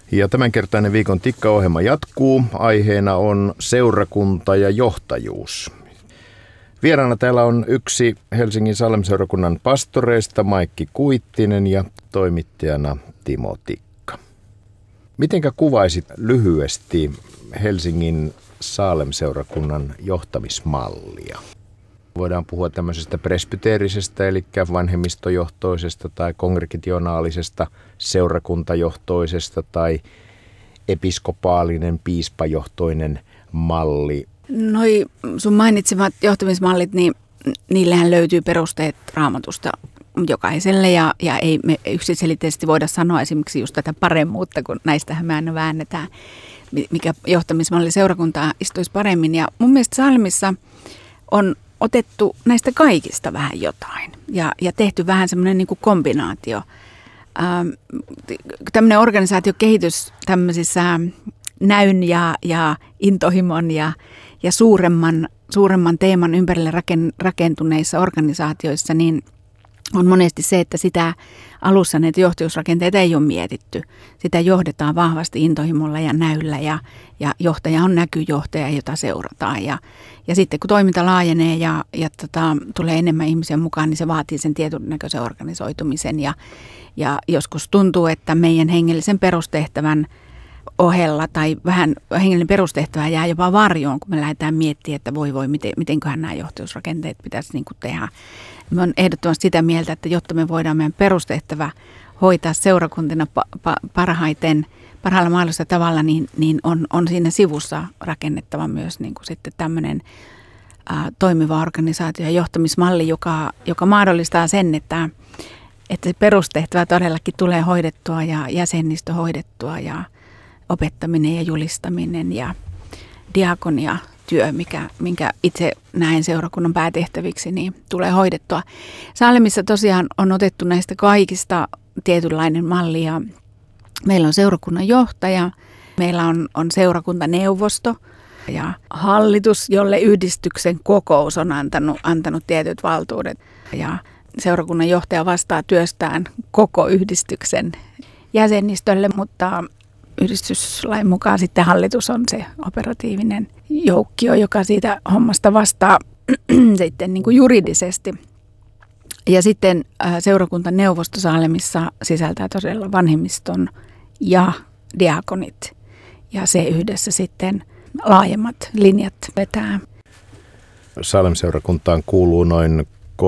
Ja tämänkertainen viikon Tikka-ohjelma jatkuu. Aiheena on seurakunta ja johtajuus. Vieraana täällä on yksi Helsingin Salem-seurakunnan pastoreista, Maikki Kuittinen, ja toimittajana Timo Tikka. Mitenkä kuvaisit lyhyesti Helsingin Salem-seurakunnan johtamismallia? Voidaan puhua tämmöisestä presbyteerisestä, eli vanhemmistojohtoisesta tai kongregationaalisesta seurakuntajohtoisesta tai episkopaalinen piispajohtoinen malli. Noi sun mainitsemat johtamismallit, niin niillähän löytyy perusteet Raamatusta jokaiselle ja ei me yksiselitteisesti voida sanoa esimerkiksi just tätä paremmuutta, kun näistähän me aina väännetään, mikä johtamismalli seurakuntaa istuisi paremmin. Ja mun mielestä Salmissa on otettu näistä kaikista vähän jotain ja tehty vähän semmoinen niin kuin kombinaatio. Tämmöinen organisaatiokehitys tämmöisissä näyn ja intohimon ja suuremman teeman ympärille rakentuneissa organisaatioissa, niin on monesti se, että sitä alussa näitä johtajuusrakenteita ei ole mietitty. Sitä johdetaan vahvasti intohimolla ja näyllä ja johtaja on näkyjohtaja, jota seurataan. Ja sitten kun toiminta laajenee ja tulee enemmän ihmisiä mukaan, niin se vaatii sen tietyn näköisen organisoitumisen. Ja joskus tuntuu, että meidän hengellisen perustehtävän ohella tai vähän hengellinen perustehtävä jää jopa varjoon, kun me lähdetään miettimään, että mitenköhän nämä johtajuusrakenteet pitäisi niin kuin tehdä. Me on ehdottomasti sitä mieltä, että jotta me voidaan meidän perustehtävä hoitaa seurakuntina parhaalla mahdollisella tavalla, niin on siinä sivussa rakennettava myös niin kuin sitten tämmöinen toimiva organisaatio ja johtamismalli, joka mahdollistaa sen, että se perustehtävä todellakin tulee hoidettua ja jäsenistö hoidettua ja opettaminen ja julistaminen ja diakoniatyö, minkä itse näen seurakunnan päätehtäviksi, niin tulee hoidettua. Salemissa tosiaan on otettu näistä kaikista tietynlainen malli ja meillä on seurakunnan johtaja, meillä on seurakuntaneuvosto ja hallitus, jolle yhdistyksen kokous on antanut tietyt valtuudet ja seurakunnan johtaja vastaa työstään koko yhdistyksen jäsenistölle, mutta yhdistyslain mukaan sitten hallitus on se operatiivinen joukkio, joka siitä hommasta vastaa sitten niin kuin juridisesti. Ja sitten seurakuntaneuvosto Salemissa sisältää todella vanhemmiston ja diakonit. Ja se yhdessä sitten laajemmat linjat vetää. Salem-seurakuntaan kuuluu noin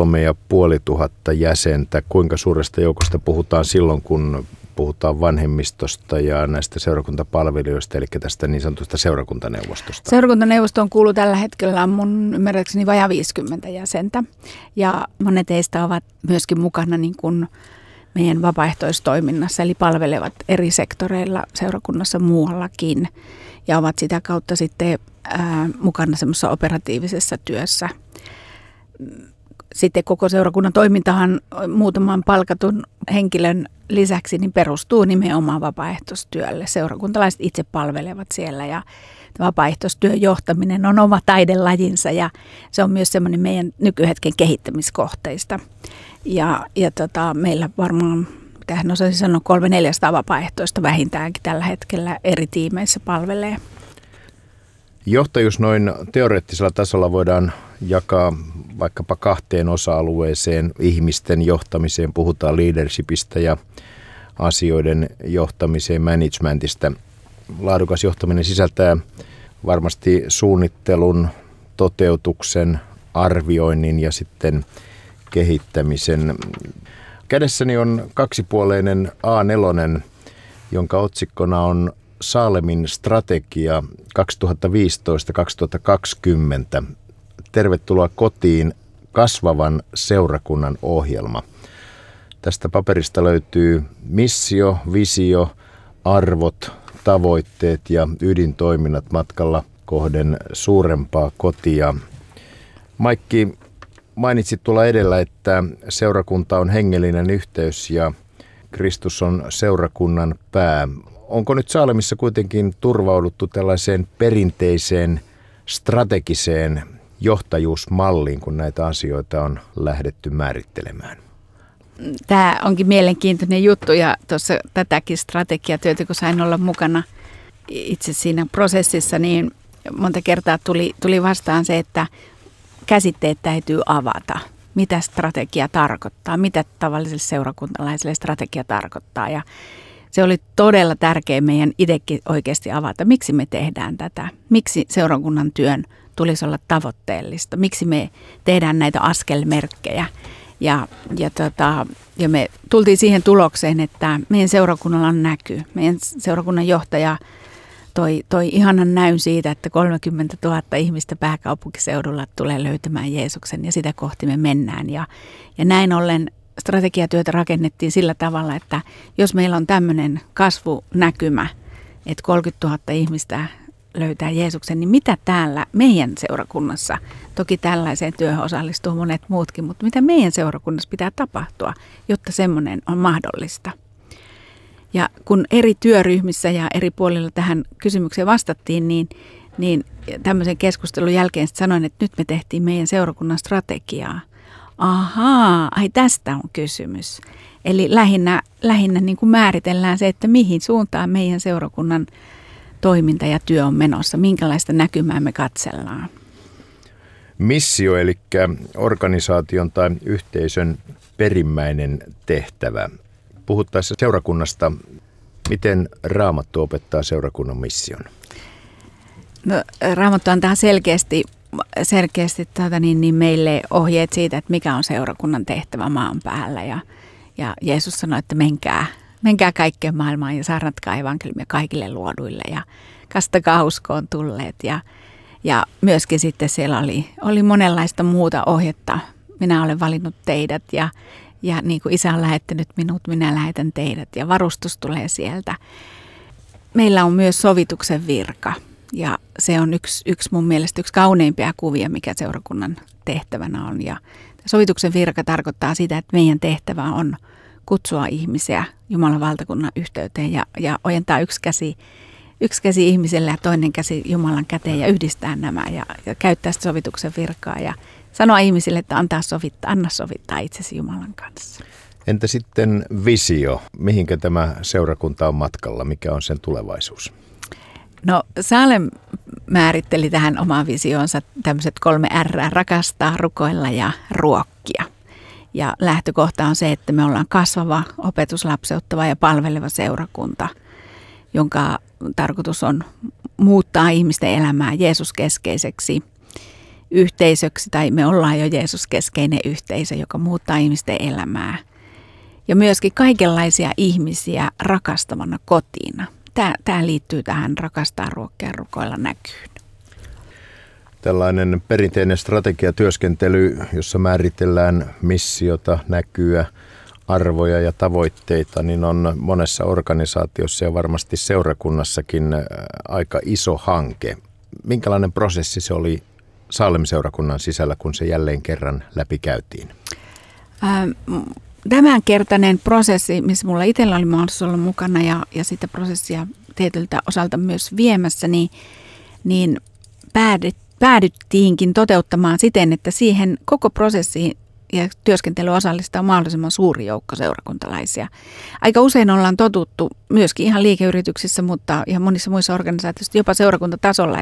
3500 jäsentä. Kuinka suuresta joukosta puhutaan silloin, kun puhutaan vanhemmistosta ja näistä seurakuntapalvelijoista, eli tästä niin sanotusta seurakuntaneuvostosta? Seurakuntaneuvostoon kuuluu tällä hetkellä mun ymmärräkseni vajaa 50 jäsentä. Ja monet heistä ovat myöskin mukana niin kuin meidän vapaaehtoistoiminnassa, eli palvelevat eri sektoreilla seurakunnassa muuallakin. Ja ovat sitä kautta sitten mukana semmoisessa operatiivisessa työssä. Sitten koko seurakunnan toimintahan muutaman palkatun henkilön lisäksi niin perustuu nimenomaan vapaaehtoistyölle. Seurakuntalaiset itse palvelevat siellä ja vapaaehtoistyön johtaminen on oma taidelajinsa ja se on myös semmoinen meidän nykyhetken kehittämiskohteista. Ja meillä varmaan, mitähän osaisin sanoa, 300-400 vapaaehtoista vähintäänkin tällä hetkellä eri tiimeissä palvelee. Johtajuus noin teoreettisella tasolla voidaan jakaa vaikkapa 2 osa-alueeseen. Ihmisten johtamiseen puhutaan leadershipistä ja asioiden johtamiseen managementista. Laadukas johtaminen sisältää varmasti suunnittelun, toteutuksen, arvioinnin ja sitten kehittämisen. Kädessäni on 2-puoleinen A4, jonka otsikkona on Salemin strategia 2015-2020. Tervetuloa kotiin, kasvavan seurakunnan ohjelma. Tästä paperista löytyy missio, visio, arvot, tavoitteet ja ydintoiminnat matkalla kohden suurempaa kotia. Maikki, mainitsit tuolla edellä, että seurakunta on hengellinen yhteys ja Kristus on seurakunnan pää. Onko nyt Salemissa kuitenkin turvauduttu tällaiseen perinteiseen strategiseen johtajuusmalliin, kun näitä asioita on lähdetty määrittelemään? Tämä onkin mielenkiintoinen juttu ja tuossa tätäkin strategiatyötä, kun sain olla mukana itse siinä prosessissa, niin monta kertaa tuli vastaan se, että käsitteet täytyy avata. Mitä strategia tarkoittaa, mitä tavalliselle seurakuntalaiselle strategia tarkoittaa. Ja se oli todella tärkeä meidän itsekin oikeasti avata, miksi me tehdään tätä, miksi seurakunnan työn tulisi olla tavoitteellista, miksi me tehdään näitä askelmerkkejä. Ja me tultiin siihen tulokseen, että meidän seurakunnalla on näky. Meidän seurakunnan johtaja toi ihanan näyn siitä, että 30 000 ihmistä pääkaupunkiseudulla tulee löytämään Jeesuksen ja sitä kohti me mennään. Ja näin ollen strategiatyötä rakennettiin sillä tavalla, että jos meillä on tämmöinen kasvunäkymä, että 30 000 ihmistä löytää Jeesuksen, niin mitä täällä meidän seurakunnassa, toki tällaiseen työhön osallistuu monet muutkin, mutta mitä meidän seurakunnassa pitää tapahtua, jotta semmoinen on mahdollista. Ja kun eri työryhmissä ja eri puolilla tähän kysymykseen vastattiin, niin tämmöisen keskustelun jälkeen sanoin, että nyt me tehtiin meidän seurakunnan strategiaa. Ahaa, ai tästä on kysymys. Eli lähinnä niin kuin määritellään se, että mihin suuntaan meidän seurakunnan toiminta ja työ on menossa, minkälaista näkymää me katsellaan. Missio, eli organisaation tai yhteisön perimmäinen tehtävä. Puhuttaessa seurakunnasta, miten Raamattu opettaa seurakunnan mission? No, Raamattu antaa selkeästi meille ohjeet siitä, että mikä on seurakunnan tehtävä maan päällä. Ja Jeesus sanoi, että menkää kaikkeen maailmaan ja saarnatkaa evankeliumia kaikille luoduille ja kastakaa uskoon tulleet. Ja myöskin sitten siellä oli monenlaista muuta ohjetta. Minä olen valinnut teidät ja niin kuin Isä on lähettänyt minut, minä lähetän teidät ja varustus tulee sieltä. Meillä on myös sovituksen virka ja se on yksi mun mielestä yksi kauneimpia kuvia, mikä seurakunnan tehtävänä on. Ja sovituksen virka tarkoittaa sitä, että meidän tehtävä on kutsua ihmisiä Jumalan valtakunnan yhteyteen ja ojentaa yksi käsi ihmiselle ja toinen käsi Jumalan käteen ja yhdistää nämä ja käyttää sitä sovituksen virkaa ja sanoa ihmisille, että anna sovittaa itsesi Jumalan kanssa. Entä sitten visio? Mihinkä tämä seurakunta on matkalla? Mikä on sen tulevaisuus? No Salem määritteli tähän omaan visioonsa tämmöiset 3 R, rakastaa, rukoilla ja ruokkia. Ja lähtökohta on se, että me ollaan kasvava, opetuslapseuttava ja palveleva seurakunta, jonka tarkoitus on muuttaa ihmisten elämää Jeesus-keskeiseksi yhteisöksi, tai me ollaan jo Jeesus-keskeinen yhteisö, joka muuttaa ihmisten elämää. Ja myöskin kaikenlaisia ihmisiä rakastavana kotina. Tämä liittyy tähän rakastaa, ruokkia, rukoilla näkyyn. Tällainen perinteinen strategiatyöskentely, jossa määritellään missiota, näkyä, arvoja ja tavoitteita, niin on monessa organisaatiossa ja varmasti seurakunnassakin aika iso hanke. Minkälainen prosessi se oli Salem-seurakunnan sisällä, kun se jälleen kerran läpikäytiin? Tämänkertainen prosessi, missä mulla itsellä oli mahdollisuus olla mukana ja sitä prosessia tietyltä osalta myös viemässä, niin päädyttiinkin toteuttamaan siten, että siihen koko prosessiin ja työskentely osallistaa mahdollisimman suuri joukko seurakuntalaisia. Aika usein ollaan totuttu myöskin ihan liikeyrityksissä, mutta ihan monissa muissa organisaatioissa, jopa seurakuntatasolla,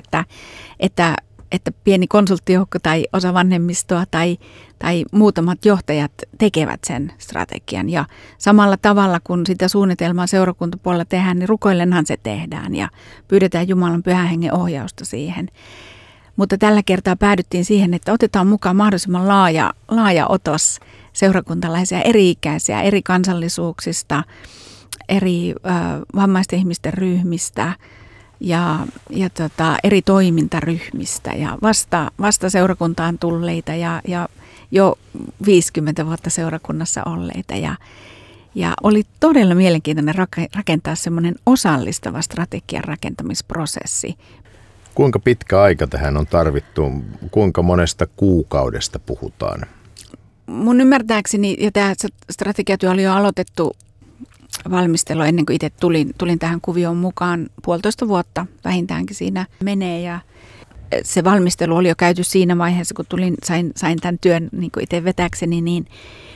että pieni konsulttijoukko tai osa vanhemmistoa tai muutamat johtajat tekevät sen strategian. Ja samalla tavalla, kun sitä suunnitelmaa seurakuntapuolella tehdään, niin rukoillenhan se tehdään ja pyydetään Jumalan pyhän hengen ohjausta siihen. Mutta tällä kertaa päädyttiin siihen, että otetaan mukaan mahdollisimman laaja otos seurakuntalaisia, eri-ikäisiä, eri kansallisuuksista, eri vammaisten ihmisten ryhmistä ja eri toimintaryhmistä ja vasta seurakuntaan tulleita ja jo 50 vuotta seurakunnassa olleita. Ja oli todella mielenkiintoinen rakentaa semmoinen osallistava strategian rakentamisprosessi. Kuinka pitkä aika tähän on tarvittu? Kuinka monesta kuukaudesta puhutaan? Mun ymmärtääkseni, ja tämä strategiatyö oli jo aloitettu valmistelu ennen kuin itse tulin tähän kuvioon mukaan, 1,5 vuotta vähintäänkin siinä menee. Ja se valmistelu oli jo käyty siinä vaiheessa, kun sain tämän työn niin kuin itse vetäkseni,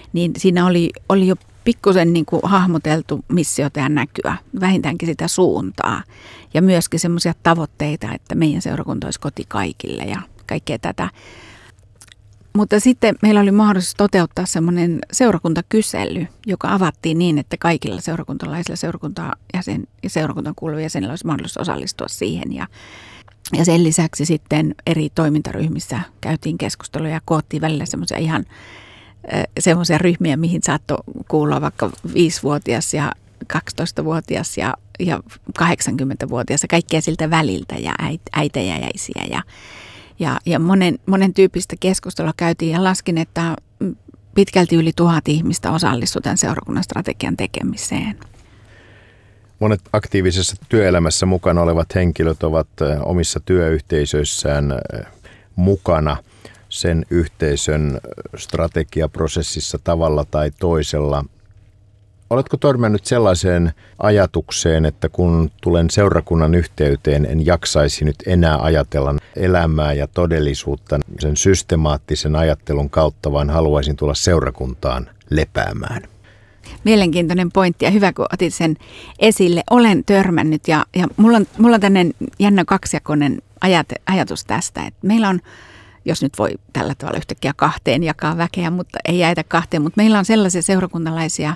niin siinä oli jo pikkusen niin kuin hahmoteltu missiota ja näkyä, vähintäänkin sitä suuntaa ja myöskin semmoisia tavoitteita, että meidän seurakunta olisi koti kaikille ja kaikkea tätä. Mutta sitten meillä oli mahdollisuus toteuttaa semmoinen seurakuntakysely, joka avattiin niin, että kaikilla seurakuntalaisilla ja seurakuntaan kuuluvilla jäsenillä olisi mahdollisuus osallistua siihen. Ja sen lisäksi sitten eri toimintaryhmissä käytiin keskustelua ja koottiin välillä semmoisia ihan semmoisia ryhmiä, mihin saattoi kuulua vaikka 5-vuotias ja 12-vuotias ja 80-vuotias ja kaikkea siltä väliltä ja äitejä ja isiä ja monen tyyppistä keskustelua käytiin ja laskin, että pitkälti yli 1000 ihmistä osallistui tämän seurakunnan strategian tekemiseen. Monet aktiivisessa työelämässä mukana olevat henkilöt ovat omissa työyhteisöissään mukana sen yhteisön strategiaprosessissa tavalla tai toisella. Oletko törmännyt sellaiseen ajatukseen, että kun tulen seurakunnan yhteyteen, en jaksaisi nyt enää ajatella elämää ja todellisuutta sen systemaattisen ajattelun kautta, vaan haluaisin tulla seurakuntaan lepäämään? Mielenkiintoinen pointti ja hyvä, kun otit sen esille. Olen törmännyt ja mulla on tämmöinen jännä kaksijakoinen ajatus tästä, että meillä on, jos nyt voi tällä tavalla yhtäkkiä 2 jakaa väkeä, mutta ei jaeta 2, mutta meillä on sellaisia seurakuntalaisia,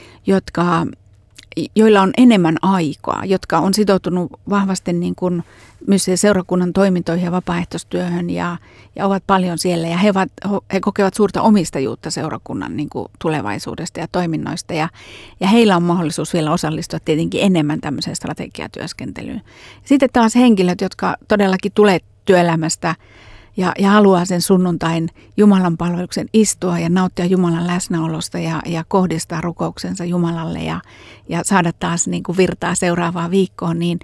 joilla on enemmän aikaa, jotka on sitoutunut vahvasti niin kuin myös seurakunnan toimintoihin ja vapaaehtoistyöhön ja ovat paljon siellä. Ja he kokevat suurta omistajuutta seurakunnan niin kuin tulevaisuudesta ja toiminnoista. Ja heillä on mahdollisuus vielä osallistua tietenkin enemmän tämmöiseen strategiatyöskentelyyn. Sitten taas henkilöt, jotka todellakin tulee työelämästä ja haluaa sen sunnuntain Jumalan palveluksen istua ja nauttia Jumalan läsnäolosta ja kohdistaa rukouksensa Jumalalle ja saada taas niin kuin virtaa seuraavaan viikkoon, niin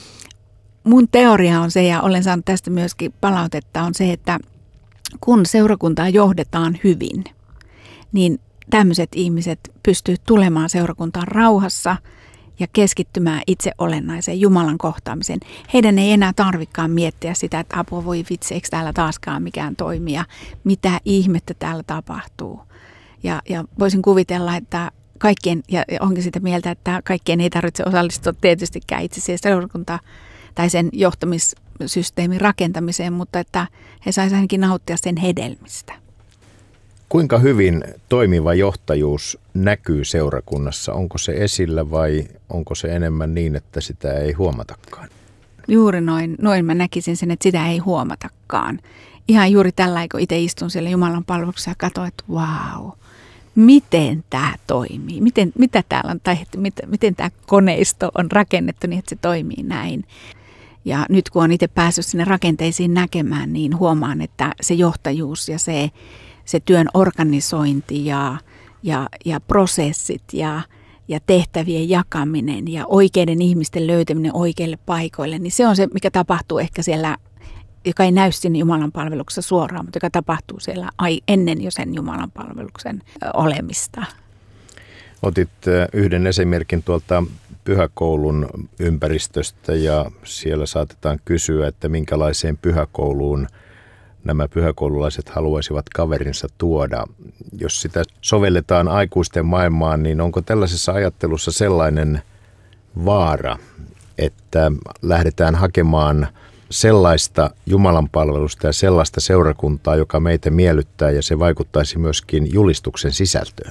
mun teoria on se, ja olen saanut tästä myöskin palautetta, on se, että kun seurakuntaa johdetaan hyvin, niin tämmöiset ihmiset pystyvät tulemaan seurakuntaan rauhassa ja keskittymään itse olennaiseen Jumalan kohtaamiseen. Heidän ei enää tarvikaan miettiä sitä, että apua voi vitsi, eikö täällä taaskaan mikään toimia, mitä ihmettä täällä tapahtuu. Ja voisin kuvitella, että kaikkien, ja onkin sitä mieltä, että kaikkien ei tarvitse osallistua tietystikään itse siihen seurakuntaan tai sen johtamissysteemin rakentamiseen, mutta että he saisivat ainakin nauttia sen hedelmistä. Kuinka hyvin toimiva johtajuus näkyy seurakunnassa? Onko se esillä vai onko se enemmän niin, että sitä ei huomatakaan? Juuri noin mä näkisin sen, että sitä ei huomatakaan. Ihan juuri tällä, kun itse istun siellä Jumalan palveluksessa ja katsoin, että vau, miten tämä toimii? Mitä täällä on tehty? Miten tämä koneisto on rakennettu niin, että se toimii näin? Ja nyt kun on itse päässyt sinne rakenteisiin näkemään, niin huomaan, että se johtajuus ja se työn organisointi ja prosessit ja tehtävien jakaminen ja oikeiden ihmisten löytäminen oikeille paikoille, niin se on se, mikä tapahtuu ehkä siellä, joka ei näy sinne Jumalan palveluksessa suoraan, mutta joka tapahtuu siellä ennen jo sen Jumalan palveluksen olemista. Otit yhden esimerkin tuolta pyhäkoulun ympäristöstä ja siellä saatetaan kysyä, että minkälaiseen pyhäkouluun nämä pyhäkoululaiset haluaisivat kaverinsa tuoda. Jos sitä sovelletaan aikuisten maailmaan, niin onko tällaisessa ajattelussa sellainen vaara, että lähdetään hakemaan sellaista Jumalan palvelusta ja sellaista seurakuntaa, joka meitä miellyttää ja se vaikuttaisi myöskin julistuksen sisältöön?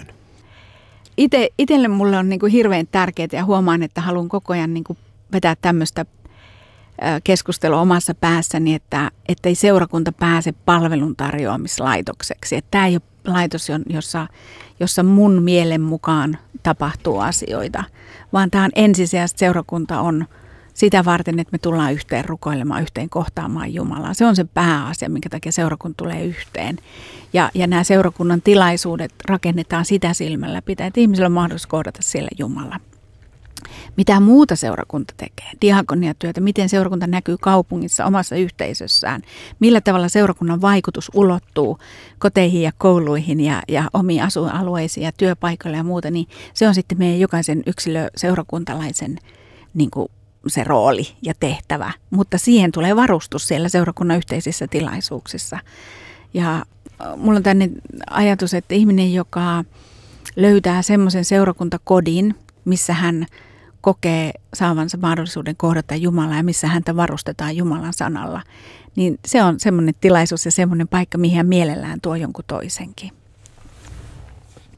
Itselle mulle on niin kuin hirveän tärkeää ja huomaan, että haluan koko ajan niin kuin vetää tämmöistä keskustelua omassa päässäni, että ei seurakunta pääse palveluntarjoamislaitokseksi. Että tämä ei ole laitos, jossa mun mielen mukaan tapahtuu asioita, vaan tämä on ensisijaisesti seurakunta on sitä varten, että me tullaan yhteen rukoilemaan, yhteen kohtaamaan Jumalaa. Se on se pääasia, minkä takia seurakunta tulee yhteen. Ja nämä seurakunnan tilaisuudet rakennetaan sitä silmällä pitää, että ihmisillä on mahdollisuus kohdata siellä Jumala. Mitä muuta seurakunta tekee? Diakoniatyötä, miten seurakunta näkyy kaupungissa, omassa yhteisössään, millä tavalla seurakunnan vaikutus ulottuu koteihin ja kouluihin ja omiin asuinalueisiin ja työpaikoille ja muuta, niin se on sitten meidän jokaisen seurakuntalaisen niin kuin se rooli ja tehtävä, mutta siihen tulee varustus siellä seurakunnan yhteisissä tilaisuuksissa. mulla on tänne ajatus, että ihminen, joka löytää semmoisen seurakuntakodin, missä hän kokee saavansa mahdollisuuden kohdata Jumalaa ja missä häntä varustetaan Jumalan sanalla, niin se on semmoinen tilaisuus ja semmoinen paikka, mihin hän mielellään tuo jonkun toisenkin.